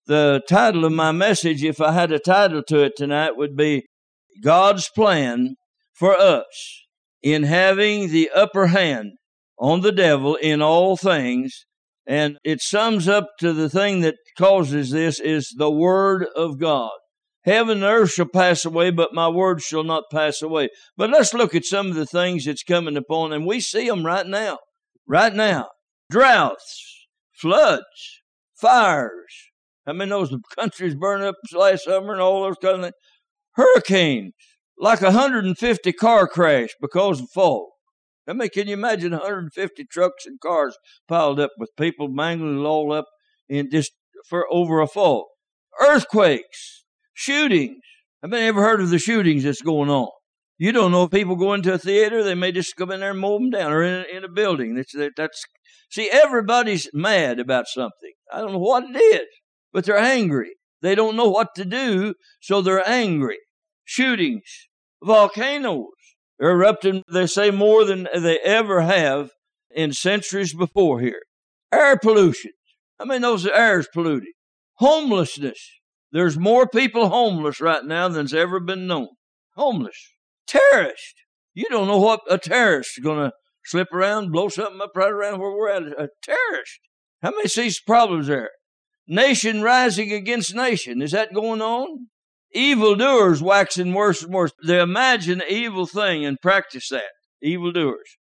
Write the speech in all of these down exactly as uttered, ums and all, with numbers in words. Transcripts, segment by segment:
The title of my message, if I had a title to it tonight, would be God's Plan for Us in Having the Upper Hand on the Devil in All Things. And it sums up to the thing that causes this is the Word of God. Heaven and earth shall pass away, but my word shall not pass away. But let's look at some of the things that's coming upon, and we see them right now. Right now. Droughts, floods, fires. I mean, those countries burned up last summer and all those kind of things. Hurricanes, like a one hundred fifty car crash because of fog. I mean, can you imagine one hundred fifty trucks and cars piled up with people mangling all up in just for over a fog? Earthquakes, shootings. I mean, ever heard of the shootings that's going on? You don't know if people go into a theater, they may just come in there and mow them down, or in, in a building. That's, that's see, everybody's mad about something. I don't know what it is, but they're angry. They don't know what to do, so they're angry. Shootings, volcanoes. They're erupting, they say, more than they ever have in centuries before here. Air pollution. I mean, those air's polluted. Homelessness. There's more people homeless right now than's ever been known. Homeless. Terrorist. You don't know what a terrorist is going to slip around, blow something up right around where we're at. A terrorist. How many sees problems there? Nation rising against nation. Is that going on? Evildoers waxing worse and worse. They imagine an evil thing and practice that. Evildoers.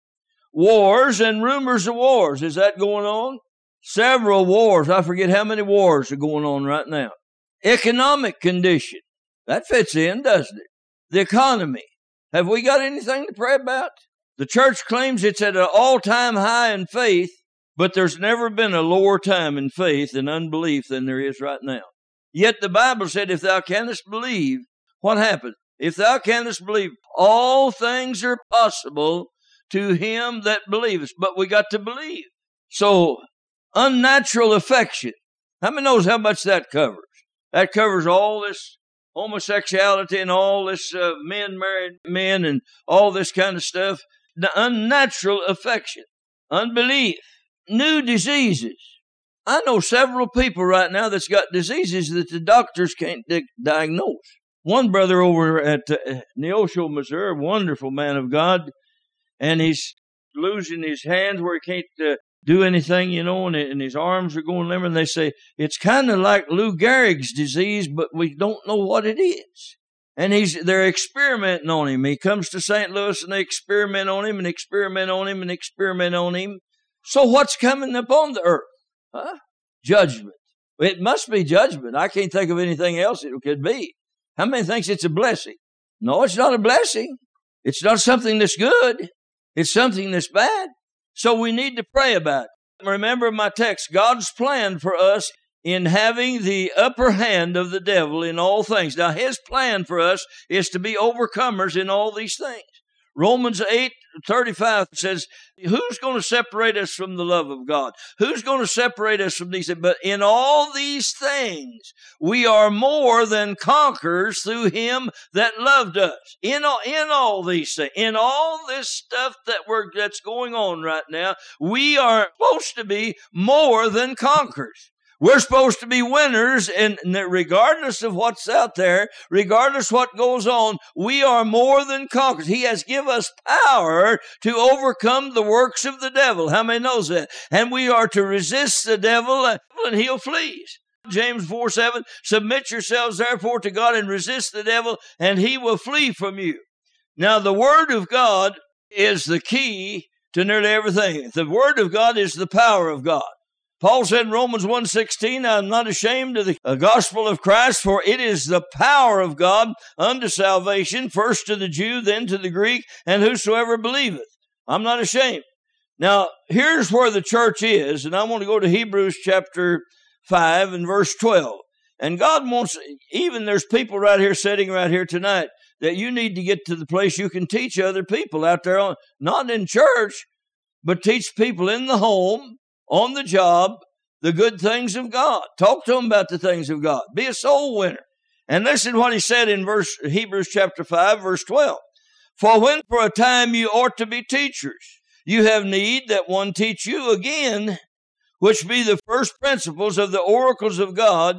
Wars and rumors of wars. Is that going on? Several wars. I forget how many wars are going on right now. Economic condition. That fits in, doesn't it? The economy. Have we got anything to pray about? The church claims it's at an all-time high in faith, but there's never been a lower time in faith and unbelief than there is right now. Yet the Bible said, if thou canst believe, what happened? If thou canst believe, all things are possible to him that believeth. But we got to believe. So, unnatural affection. How many knows how much that covers? That covers all this homosexuality and all this uh, men married men and all this kind of stuff. The unnatural affection. Unbelief. New diseases. I know several people right now that's got diseases that the doctors can't di- diagnose. One brother over at uh, Neosho, Missouri, a wonderful man of God, and he's losing his hands where he can't uh, do anything, you know, and, and his arms are going limber, and they say, it's kind of like Lou Gehrig's disease, but we don't know what it is. And he's they're experimenting on him. He comes to Saint Louis, and they experiment on him, and experiment on him, and experiment on him. So what's coming upon the earth? Huh? Judgment. It must be judgment. I can't think of anything else it could be. How many thinks it's a blessing? No, it's not a blessing. It's not something that's good. It's something that's bad. So we need to pray about it. Remember my text, God's plan for us in having the upper hand of the devil in all things. Now, his plan for us is to be overcomers in all these things. Romans eight thirty-five says, who's going to separate us from the love of God? Who's going to separate us from these things? But in all these things, we are more than conquerors through him that loved us. In all, in all these things, in all this stuff that we're, that's going on right now, we are supposed to be more than conquerors. We're supposed to be winners, and regardless of what's out there, regardless what goes on, we are more than conquerors. He has given us power to overcome the works of the devil. How many knows that? And we are to resist the devil, and he'll flee. James four seven, submit yourselves therefore to God and resist the devil, and he will flee from you. Now, the Word of God is the key to nearly everything. The Word of God is the power of God. Paul said in Romans one sixteen, I am not ashamed of the gospel of Christ, for it is the power of God unto salvation, first to the Jew, then to the Greek, and whosoever believeth. I'm not ashamed. Now, here's where the church is, and I want to go to Hebrews chapter five and verse twelve. And God wants, even there's people right here sitting right here tonight, that you need to get to the place you can teach other people out there, on, not in church, but teach people in the home, on the job, the good things of God. Talk to them about the things of God. Be a soul winner. And listen what he said in verse Hebrews chapter five, verse twelve. For when for a time you ought to be teachers, you have need that one teach you again, which be the first principles of the oracles of God,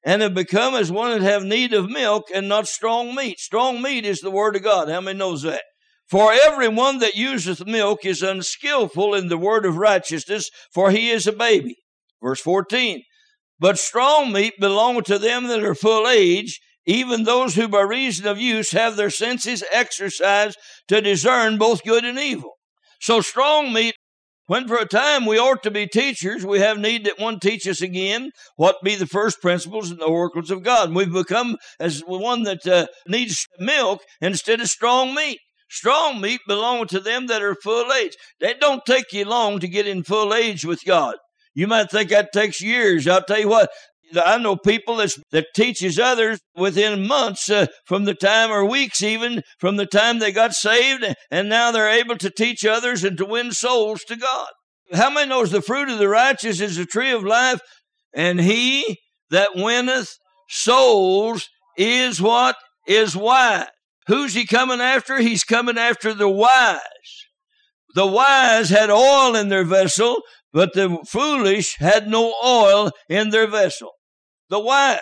and have become as one that have need of milk and not strong meat. Strong meat is the word of God. How many knows that? For everyone that useth milk is unskillful in the word of righteousness, for he is a baby. Verse fourteen. But strong meat belongeth to them that are full age, even those who by reason of use have their senses exercised to discern both good and evil. So strong meat, when for a time we ought to be teachers, we have need that one teach us again what be the first principles and the oracles of God. We've become as one that uh, needs milk instead of strong meat. Strong meat belongeth to them that are full age. That don't take you long to get in full age with God. You might think that takes years. I'll tell you what, I know people that's, that teaches others within months uh, from the time, or weeks even, from the time they got saved, and now they're able to teach others and to win souls to God. How many knows the fruit of the righteous is the tree of life, and he that winneth souls is what? Is wise. Who's he coming after? He's coming after the wise. The wise had oil in their vessel, but the foolish had no oil in their vessel. The wise.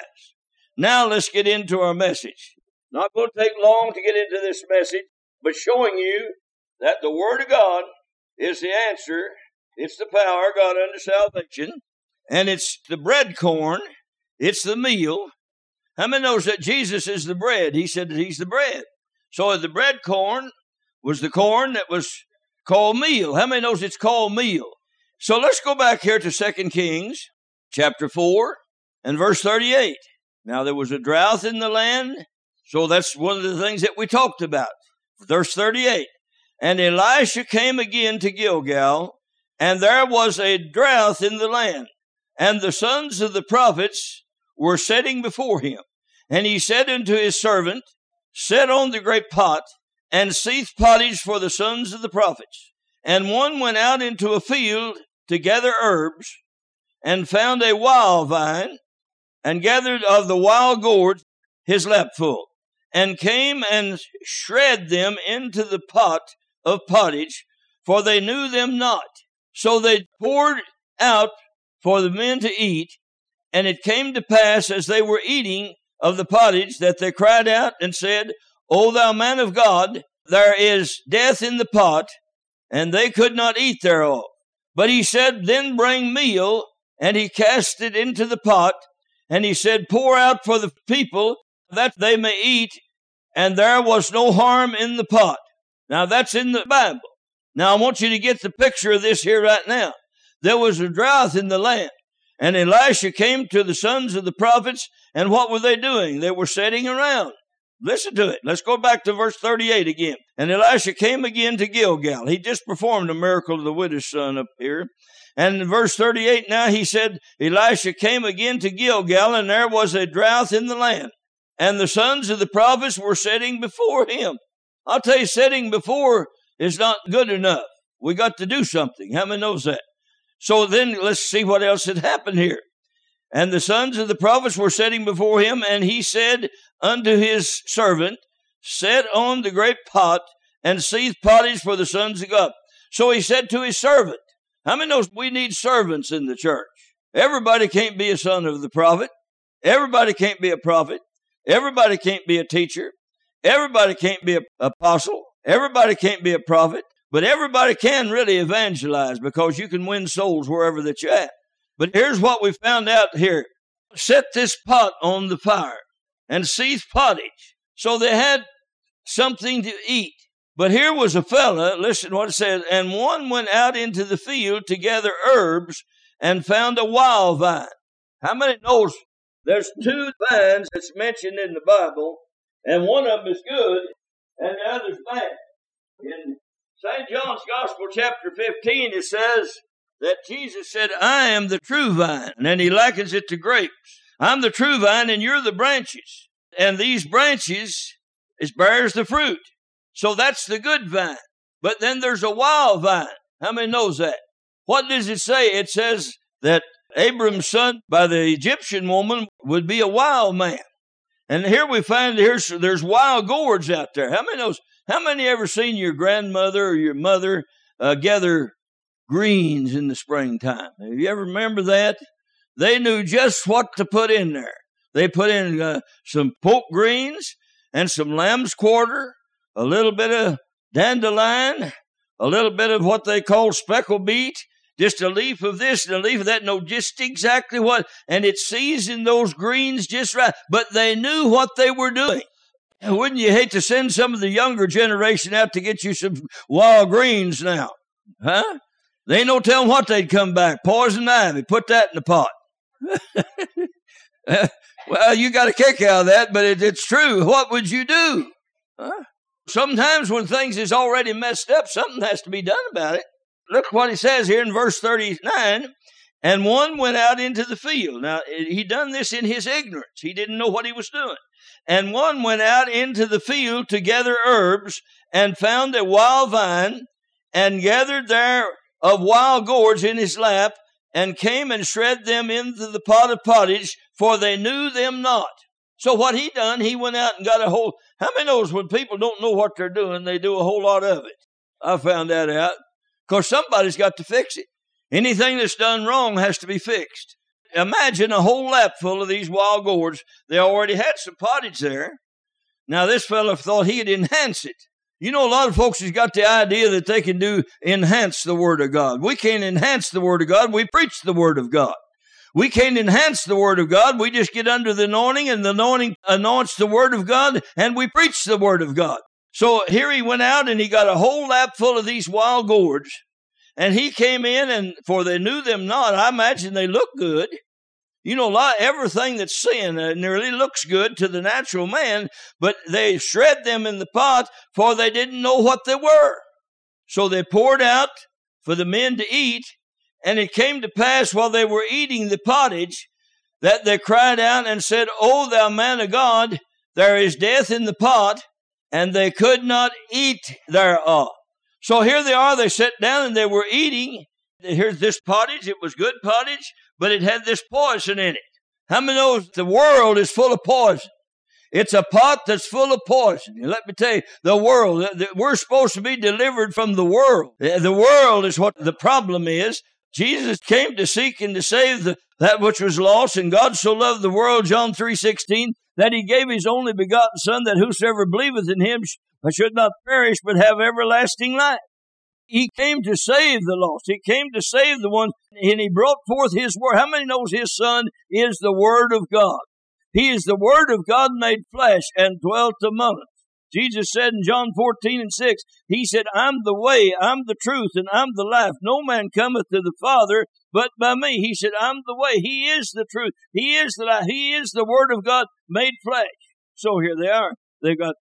Now let's get into our message. Not going to take long to get into this message, but showing you that the Word of God is the answer. It's the power of God unto salvation. And it's the bread corn. It's the meal. How many knows that Jesus is the bread? He said that he's the bread. So the bread corn was the corn that was called meal. How many knows it's called meal? So let's go back here to Second Kings chapter four and verse thirty-eight. Now there was a drought in the land, so that's one of the things that we talked about. Verse thirty-eight. And Elisha came again to Gilgal, and there was a drought in the land, and the sons of the prophets were sitting before him. And he said unto his servant, Set on the great pot, and seethe pottage for the sons of the prophets. And one went out into a field to gather herbs, and found a wild vine, and gathered of the wild gourds his lapful, and came and shred them into the pot of pottage, for they knew them not. So they poured out for the men to eat, and it came to pass as they were eating of the pottage that they cried out and said, O thou man of God, there is death in the pot, and they could not eat thereof. But he said, Then bring meal, and he cast it into the pot, and he said, Pour out for the people that they may eat, and there was no harm in the pot. Now that's in the Bible. Now I want you to get the picture of this here right now. There was a drought in the land, and Elisha came to the sons of the prophets, and what were they doing? They were sitting around. Listen to it. Let's go back to verse thirty-eight again. And Elisha came again to Gilgal. He just performed a miracle of the widow's son up here. And in verse thirty-eight now he said, Elisha came again to Gilgal, and there was a drought in the land. And the sons of the prophets were sitting before him. I'll tell you, sitting before is not good enough. We got to do something. How many knows that? So then let's see what else had happened here. And the sons of the prophets were sitting before him, and he said unto his servant, Set on the great pot, and seethe pottage for the sons of God. So he said to his servant, how many knows we need servants in the church? Everybody can't be a son of the prophet. Everybody can't be a prophet. Everybody can't be a teacher. Everybody can't be an apostle. Everybody can't be a prophet. But everybody can really evangelize, because you can win souls wherever that you're at. But here's what we found out here. Set this pot on the fire and seethe pottage. So they had something to eat. But here was a fella, listen to what it says, and one went out into the field to gather herbs and found a wild vine. How many knows there's two vines that's mentioned in the Bible, and one of them is good and the other's bad? In Saint John's Gospel, chapter fifteen, it says that Jesus said, I am the true vine, and then he likens it to grapes. I'm the true vine, and you're the branches. And these branches, it bears the fruit. So that's the good vine. But then there's a wild vine. How many knows that? What does it say? It says that Abram's son by the Egyptian woman would be a wild man. And here we find here's, there's wild gourds out there. How many knows? How many ever seen your grandmother or your mother uh, gather greens in the springtime? Have you ever remember that? They knew just what to put in there. They put in uh, some pork greens and some lamb's quarter, a little bit of dandelion, a little bit of what they call speckle beet, just a leaf of this and a leaf of that, know just exactly what, and it seasoned those greens just right. But they knew what they were doing. And wouldn't you hate to send some of the younger generation out to get you some wild greens now? Huh? They ain't no telling what they'd come back. Poison ivy, put that in the pot. Well, you got a kick out of that, but it, it's true. What would you do? Huh? Sometimes when things is already messed up, something has to be done about it. Look what he says here in verse thirty-nine. And one went out into the field. Now, he done this in his ignorance. He didn't know what he was doing. And one went out into the field to gather herbs, and found a wild vine, and gathered there of wild gourds in his lap, and came and shred them into the pot of pottage, for they knew them not. So what he done, he went out and got a whole, how many knows when people don't know what they're doing, they do a whole lot of it? I found that out. Because somebody's got to fix it. Anything that's done wrong has to be fixed. Imagine a whole lap full of these wild gourds. They already had some pottage there. Now this fellow thought he'd enhance it. You know, a lot of folks has got the idea that they can do enhance the Word of God. We can't enhance the Word of God. We preach the Word of God. We can't enhance the Word of God. We just get under the anointing, and the anointing anoints the Word of God, and we preach the Word of God. So here he went out, and he got a whole lap full of these wild gourds, and he came in, and for they knew them not. I imagine they look good. You know, a lot, everything that's sin uh, nearly looks good to the natural man, but they shred them in the pot, for they didn't know what they were. So they poured out for the men to eat, and it came to pass while they were eating the pottage, that they cried out and said, O thou man of God, there is death in the pot, and they could not eat thereof. So here they are, they sat down and they were eating. Here's this pottage, it was good pottage, but it had this poison in it. How many knows the world is full of poison? It's a pot that's full of poison. And let me tell you, the world, we're supposed to be delivered from the world. The world is what the problem is. Jesus came to seek and to save the, that which was lost, and God so loved the world, John three sixteen, that he gave his only begotten Son, that whosoever believeth in him should not perish, but have everlasting life. He came to save the lost. He came to save the ones, and he brought forth his word. How many knows his Son is the Word of God? He is the Word of God made flesh and dwelt among us. Jesus said in John fourteen and six, he said, I'm the way, I'm the truth, and I'm the life. No man cometh to the Father but by me. He said, I'm the way. He is the truth. He is the life. He is the Word of God made flesh. So here they are. They've got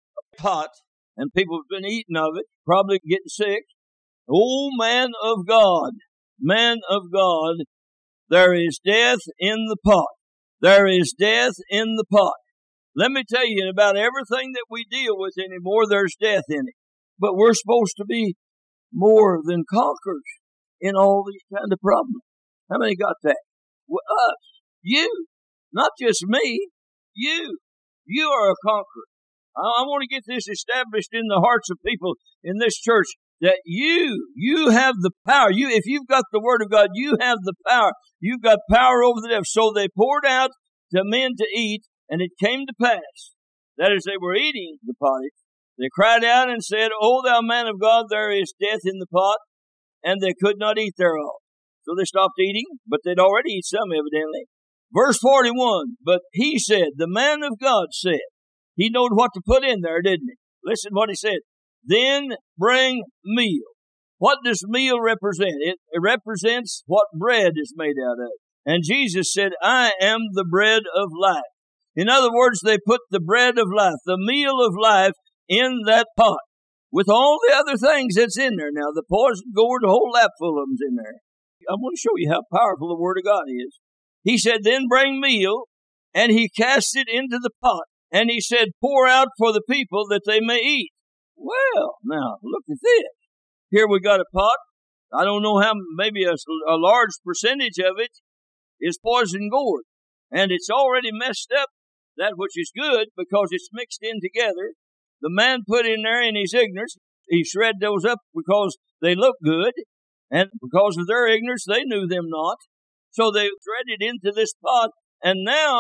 a pot, and people have been eating of it, probably getting sick. Oh, man of God, man of God, there is death in the pot. There is death in the pot. Let me tell you, about everything that we deal with anymore, there's death in it. But we're supposed to be more than conquerors in all these kind of problems. How many got that? Well, us. You. Not just me. You. You are a conqueror. I, I want to get this established in the hearts of people in this church, that you, you have the power. You, if you've got the Word of God, you have the power. You've got power over the devil. So they poured out to men to eat, and it came to pass that as they were eating the pottage, they cried out and said, O thou man of God, there is death in the pot, and they could not eat thereof. So they stopped eating, but they'd already eaten some evidently. Verse forty-one, but he said, the man of God said, he knowed what to put in there, didn't he? Listen what he said. Then bring meal. What does meal represent? It, it represents what bread is made out of. And Jesus said, I am the bread of life. In other words, they put the bread of life, the meal of life, in that pot with all the other things that's in there. Now, the poison gourd, a whole lap full of them's in there. I want to show you how powerful the Word of God is. He said, then bring meal, and he cast it into the pot, and he said, pour out for the people that they may eat. Well, now, look at this. Here we got a pot. I don't know how, maybe a, a large percentage of it is poison gourd. And it's already messed up that which is good because it's mixed in together. The man put in there in his ignorance. He shred those up because they look good. And because of their ignorance, they knew them not. So they shredded into this pot. And now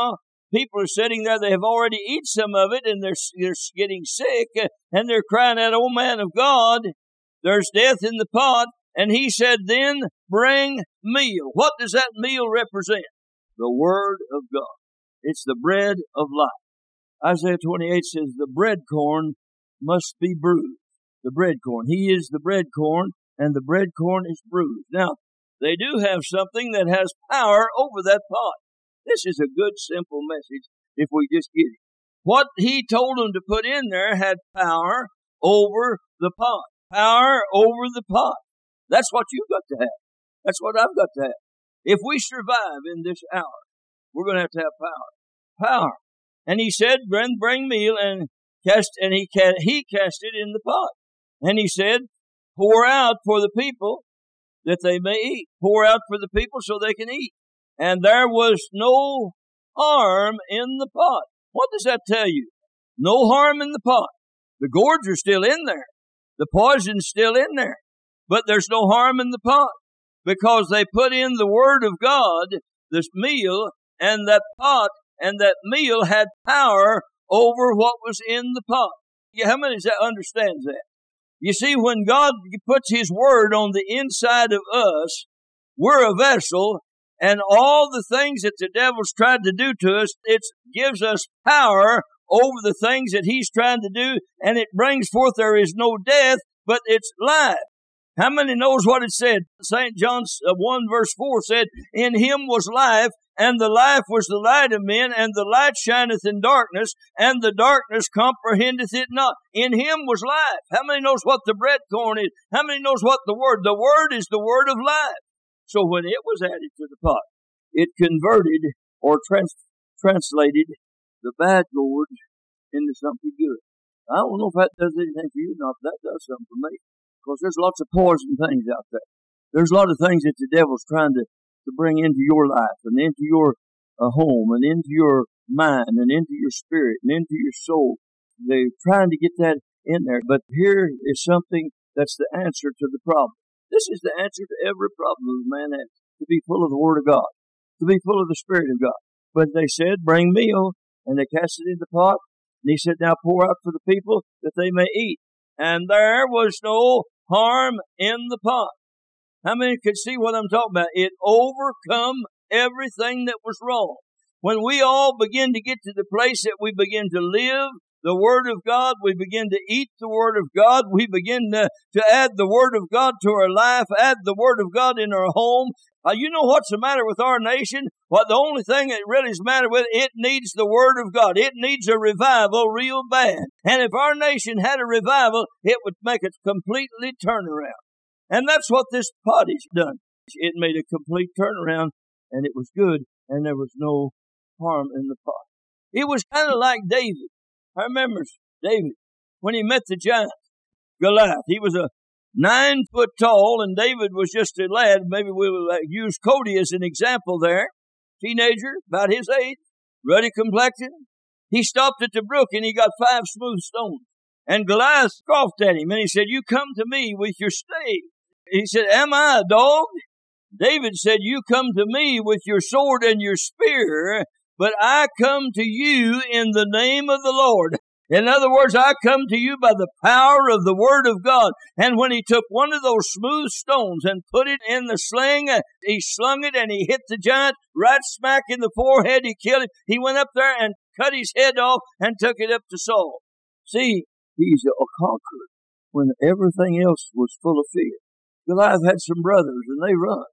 people are sitting there, they have already eaten some of it, and they're, they're getting sick, and they're crying out, "Oh man of God, there's death in the pot." And he said, "Then bring meal." What does that meal represent? The Word of God. It's the bread of life. Isaiah twenty-eight says the bread corn must be bruised. The bread corn. He is the bread corn, and the bread corn is bruised. Now, they do have something that has power over that pot. This is a good, simple message if we just get it. What he told them to put in there had power over the pot. Power over the pot. That's what you've got to have. That's what I've got to have. If we survive in this hour, we're going to have to have power. Power. And he said, bring, bring meal, and cast, and he, he cast it in the pot. And he said, pour out for the people that they may eat. Pour out for the people so they can eat. And there was no harm in the pot. What does that tell you? No harm in the pot. The gourds are still in there. The poison's still in there. But there's no harm in the pot, because they put in the Word of God, this meal, and that pot and that meal had power over what was in the pot. How many understands that? You see, when God puts His Word on the inside of us, we're a vessel, and all the things that the devil's tried to do to us, it gives us power over the things that he's trying to do, and it brings forth there is no death, but it's life. How many knows what it said? Saint John one verse four said, "In Him was life, and the life was the light of men, and the light shineth in darkness, and the darkness comprehendeth it not." In Him was life. How many knows what the bread corn is? How many knows what the Word? The Word is the Word of life. So when it was added to the pot, it converted or trans- translated the bad gourd into something good. I don't know if that does anything for you or not, but that does something for me. Because there's lots of poison things out there. There's a lot of things that the devil's trying to, to bring into your life and into your uh, home and into your mind and into your spirit and into your soul. They're trying to get that in there. But here is something that's the answer to the problem. This is the answer to every problem man has. To be full of the Word of God. To be full of the Spirit of God. But they said, bring meal. And they cast it in the pot. And he said, now pour out for the people that they may eat. And there was no harm in the pot. How many could see what I'm talking about? It overcome everything that was wrong. When we all begin to get to the place that we begin to live the Word of God, we begin to eat the Word of God, we begin to, to add the Word of God to our life, add the Word of God in our home. Uh, you know what's the matter with our nation? Well, the only thing that really is the matter with it, it needs the Word of God. It needs a revival real bad. And if our nation had a revival, it would make a completely turnaround. And that's what this pottage done. It made a complete turnaround, and it was good, and there was no harm in the pot. It was kind of like David. I remember David, when he met the giant, Goliath. He was a nine foot tall, and David was just a lad. Maybe we will use Cody as an example there. Teenager, about his age, ruddy complexion. He stopped at the brook, and he got five smooth stones. And Goliath scoffed at him, and he said, "You come to me with your stave." He said, "Am I a dog?" David said, "You come to me with your sword and your spear, but I come to you in the name of the Lord." In other words, I come to you by the power of the Word of God. And when he took one of those smooth stones and put it in the sling, he slung it and he hit the giant right smack in the forehead. He killed him. He went up there and cut his head off and took it up to Saul. See, he's a conqueror when everything else was full of fear. Goliath had some brothers and they run.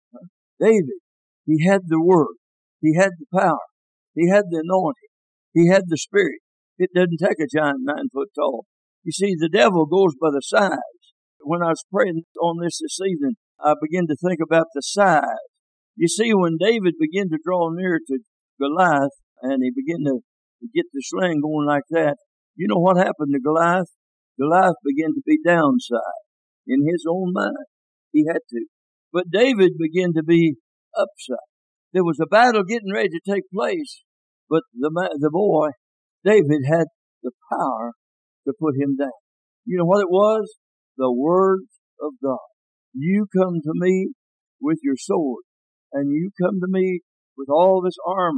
David, he had the Word. He had the power. He had the anointing. He had the Spirit. It doesn't take a giant nine foot tall. You see, the devil goes by the size. When I was praying on this this evening, I began to think about the size. You see, when David began to draw near to Goliath and he began to get the sling going like that, you know what happened to Goliath? Goliath began to be downside in his own mind. He had to. But David began to be upside. There was a battle getting ready to take place, but the the boy, David, had the power to put him down. You know what it was? The words of God. You come to me with your sword, and you come to me with all this armor,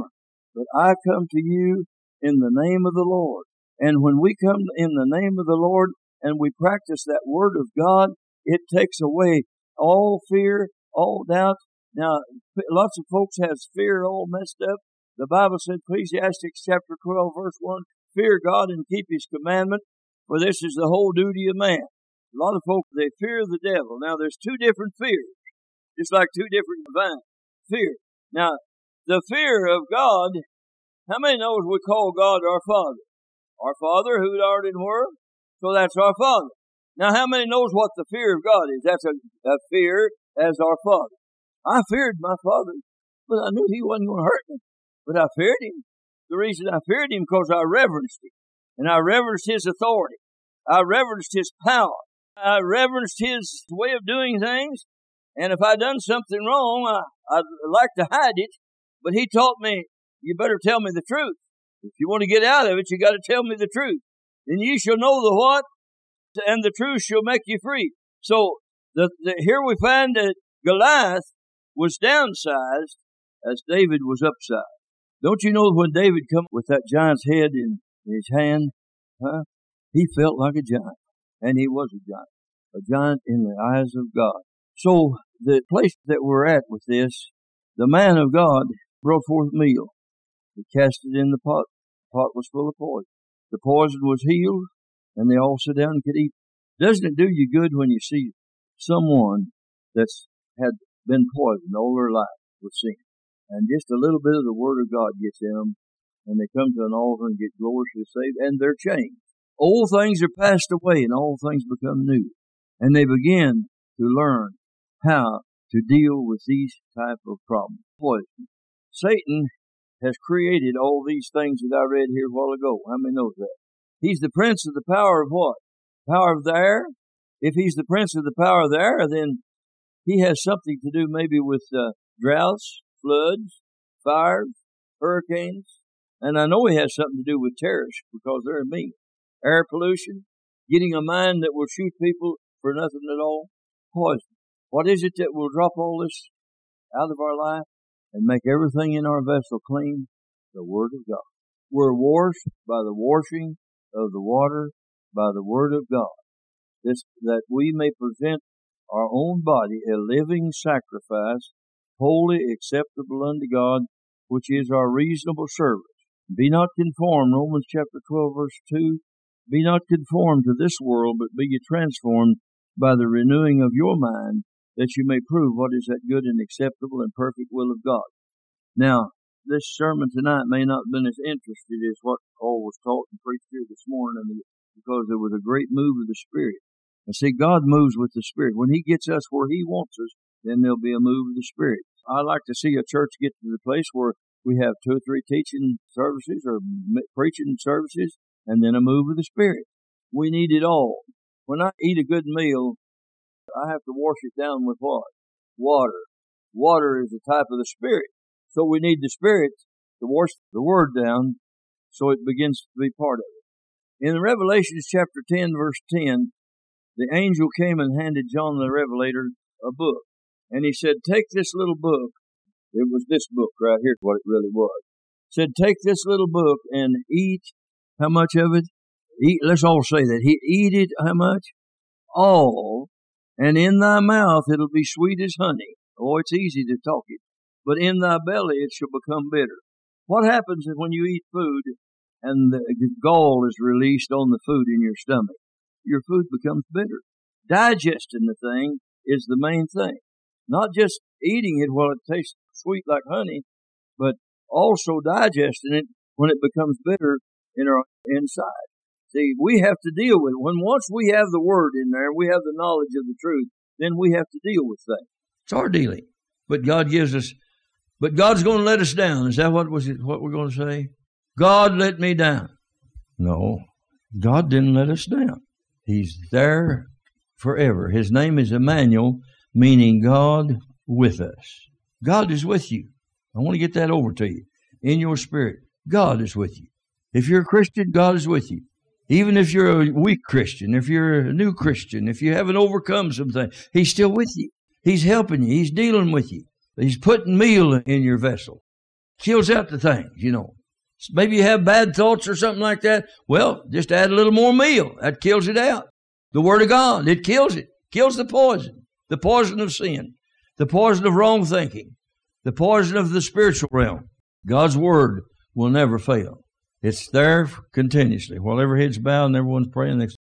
but I come to you in the name of the Lord. And when we come in the name of the Lord and we practice that word of God, it takes away all fear, all doubt. Now, lots of folks has fear all messed up. The Bible said, Ecclesiastes chapter twelve, verse one, fear God and keep His commandment, for this is the whole duty of man. A lot of folks, they fear the devil. Now, there's two different fears, just like two different vines. Fear. Now, the fear of God, how many knows we call God our Father? Our Father who art in the world? So that's our Father. Now, how many knows what the fear of God is? That's a, a fear as our Father. I feared my Father, but I knew He wasn't going to hurt me. But I feared Him. The reason I feared Him because I reverenced Him. And I reverenced His authority. I reverenced His power. I reverenced His way of doing things. And if I'd done something wrong, I, I'd like to hide it. But He taught me, you better tell me the truth. If you want to get out of it, you got to tell me the truth. Then ye shall know the what, and the truth shall make you free. So the, the, here we find that Goliath was downsized as David was upsized. Don't you know when David come with that giant's head in his hand, huh? He felt like a giant, and he was a giant, a giant in the eyes of God. So the place that we're at with this, the man of God brought forth meal. He cast it in the pot. The pot was full of poison. The poison was healed, and they all sat down and could eat. Doesn't it do you good when you see someone that's had been poisoned all their life with sin, and just a little bit of the Word of God gets in them, and they come to an altar and get gloriously saved, and they're changed. Old things are passed away, and all things become new. And they begin to learn how to deal with these type of problems. Poison. Satan has created all these things that I read here a while ago. How many knows that? He's the prince of the power of what? Power of the air? If he's the prince of the power of the air, then he has something to do maybe with uh, droughts, floods, fires, hurricanes. And I know he has something to do with terrorists because they're mean. Air pollution, getting a mine that will shoot people for nothing at all. Poison. What is it that will drop all this out of our life and make everything in our vessel clean? The Word of God. We're washed by the washing of the water by the Word of God. This, that we may present our own body a living sacrifice, holy, acceptable unto God, which is our reasonable service. Be not conformed, Romans chapter twelve, verse two, be not conformed to this world, but be ye transformed by the renewing of your mind, that you may prove what is that good and acceptable and perfect will of God. Now, this sermon tonight may not have been as interested as what all was taught and preached here this morning, because there was a great move of the Spirit. And see, God moves with the Spirit. When He gets us where He wants us, then there'll be a move of the Spirit. I like to see a church get to the place where we have two or three teaching services or preaching services, and then a move of the Spirit. We need it all. When I eat a good meal, I have to wash it down with what? Water. Water is a type of the Spirit. So we need the Spirit to wash the Word down so it begins to be part of it. In Revelation chapter ten, verse ten, the angel came and handed John the Revelator a book. And he said, take this little book. It was this book right here, what it really was. Said, take this little book and eat. How much of it? Eat. Let's all say that. He eat it. How much? All. And in thy mouth it'll be sweet as honey. Oh, it's easy to talk it. But in thy belly it shall become bitter. What happens when you eat food and the gall is released on the food in your stomach? Your food becomes bitter. Digesting the thing is the main thing. Not just eating it while it tastes sweet like honey, but also digesting it when it becomes bitter in our inside. See, we have to deal with it. When once we have the Word in there, we have the knowledge of the truth, then we have to deal with things. It's our dealing. But God gives us, but God's going to let us down. Is that what was it, what we're going to say? God let me down. No, God didn't let us down. He's there forever. His name is Emmanuel, meaning God with us. God is with you. I want to get that over to you. In your spirit, God is with you. If you're a Christian, God is with you. Even if you're a weak Christian, if you're a new Christian, if you haven't overcome something, He's still with you. He's helping you. He's dealing with you. He's putting meal in your vessel. kills out the things, you know. Maybe you have bad thoughts or something like that. Well, just add a little more meal. That kills it out. The Word of God, it kills it. Kills the poison. The poison of sin. The poison of wrong thinking. The poison of the spiritual realm. God's Word will never fail. It's there continuously. While every head's bowed and everyone's praying,